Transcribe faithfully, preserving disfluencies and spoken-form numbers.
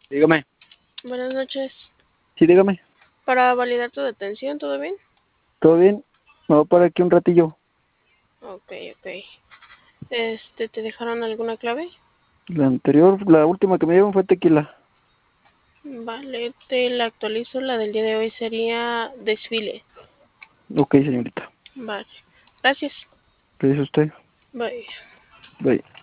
Dígame. Buenas noches. Sí, dígame. Para validar tu detención, ¿todo bien? ¿Todo bien? Me voy para aquí un ratillo. Ok, ok. Este, ¿te dejaron alguna clave? La anterior, la última que me dieron fue tequila. Vale, te la actualizo. La del día de hoy sería desfile. Ok, señorita. Vale. Gracias. ¿Qué dice usted? Bye. Bye.